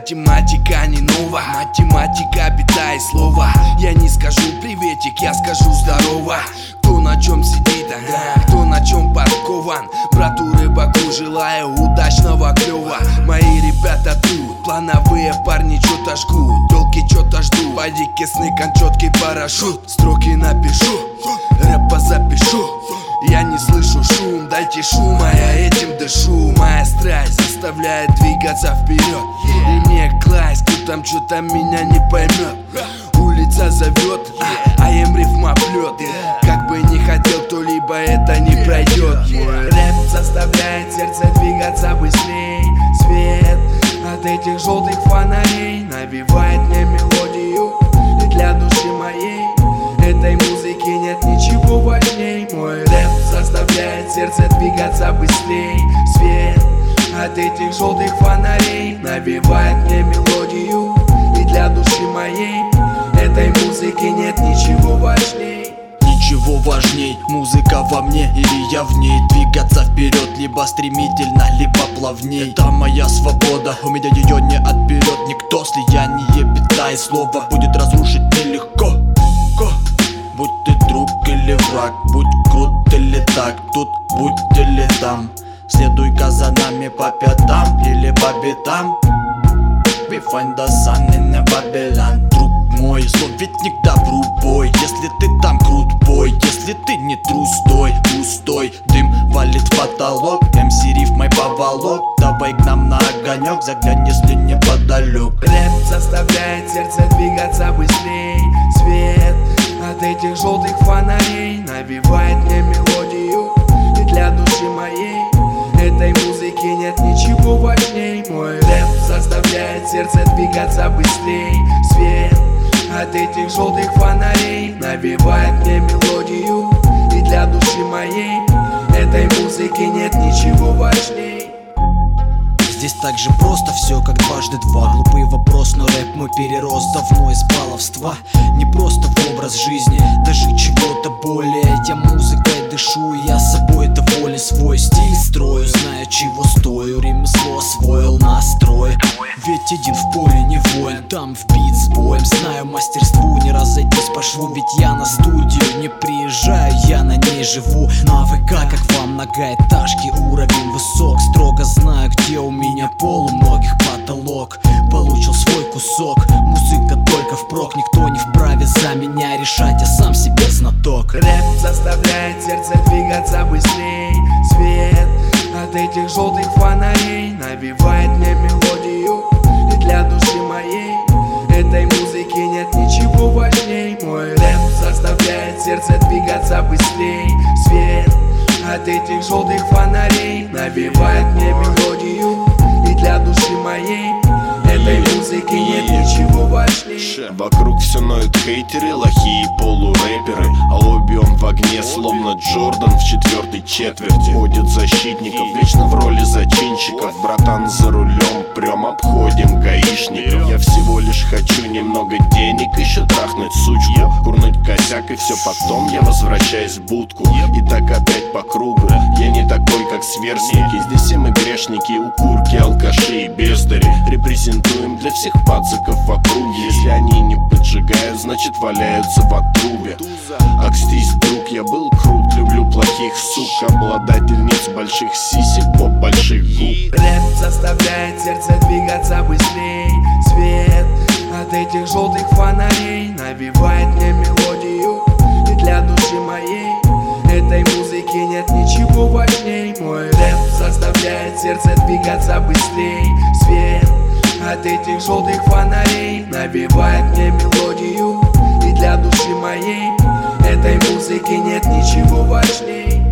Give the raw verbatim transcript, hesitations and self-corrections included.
Математика не нова, математика бита и слова. Я не скажу приветик, я скажу здорово. Кто на чем сидит, ага, кто на чем подкован. Брату рыбаку желаю удачного клёва. Мои ребята тут, плановые парни чё-то жгут, тёлки чё-то ждут. Пойди сны, кончёткий парашют. Строки напишу, рэпа запишу. Я не слышу шум, дайте шума, я этим дышу. Моя страсть заставляет двигаться вперед. И мне класть, кто там что-то меня не поймет. Улица зовет, а им рифма плет. Как бы не хотел кто-либо, это не пройдет. Рэп заставляет сердце двигаться быстрей. Свет от этих желтых фонарей навевает мне мелодию. И для души моей этой музыки нет ничего важней. Мой рэп заставляет сердце двигаться быстрей. Свет от этих желтых фонарей навевает мне мелодию. И для души моей этой музыки нет ничего важней. Ничего важней, музыка во мне или я в ней. Двигаться вперед, либо стремительно, либо плавней. Это моя свобода, у меня ее не отберет никто. Слияние бита и слова будет разрушить нелегко. Будь ты друг или враг, будь крут или так, тут будь или там. Следуй-ка за нами по пятам или по битам. We find the sun in the Babylon. Друг мой, словетник добру бой. Если ты там крут бой, если ты не трус, стой, пустой. Дым валит в потолок, эм си рифмой поволок. Давай к нам на огонек, заглянь, если неподалек. Рэп заставляет сердце двигаться быстрей. Свет от этих желтых фонарей навевает мне мелодию. И для души моей этой музыки нет ничего важней. Мой рэп заставляет сердце двигаться быстрей. Свет от этих желтых фонарей навевает мне мелодию. И для души моей этой музыки нет ничего важней. Здесь так же просто все, как дважды два. Глупый вопрос, но рэп мой перерос давно из баловства. Не просто в образ жизни, даже чего-то более. Я музыкой дышу, я собой доволен. Свой стиль строю, знаю, чего стою. Ремесло освоил, настрой. Ведь один в поле не воин, там в бит с боем. Знаю мастерству, не разойдись по шву. Ведь я на студию не приезжаю, я на ней живу. На АВК, как вам многоэтажки, уровень высок. Строго знаю, где у меня пол, у многих потолок. Получил свой кусок, музыка только впрок. Никто не вправе за меня решать, я сам себе знаток. Рэп заставляет сердце двигаться быстрей. Свет от этих желтых фонарей навевает мне мелодию. И для души моей этой музыки нет ничего важней. Мой рэп заставляет сердце двигаться быстрей. Свет от этих желтых фонарей навевает мне мелодию. И для души моей этой музыки нет ничего важней. Вокруг все ноют хейтеры, лохи и полурэперы. А лобби он в огне, словно Джордан в четвертой четверти. Ходит защитников, вечно в роли зачинщиков. Братан за рулем, прям обходим гаишников. Я всего лишь хочу немного денег, еще трахнуть сучку, курнуть косяк и все потом я возвращаюсь в будку. И так опять по кругу, я не такой как сверстники. Здесь все мы грешники, укурки, алкаши и бездари. Репрезентуем для всех пацаков в округе. Если они не поджигают, значит валяются в отрубе. Акстись, друг, я был крут, люблю плохих сук. Обладательниц больших сисек, поп больших губ. Рэп заставляет сердце двигаться быстрей. Свет от этих желтых фонарей навевает мне мелодию. И для души моей этой музыки нет ничего важней. Мой рэп заставляет сердце двигаться быстрей. Свет от этих желтых фонарей навевает мне мелодию. И для души моей этой музыки нет ничего важней.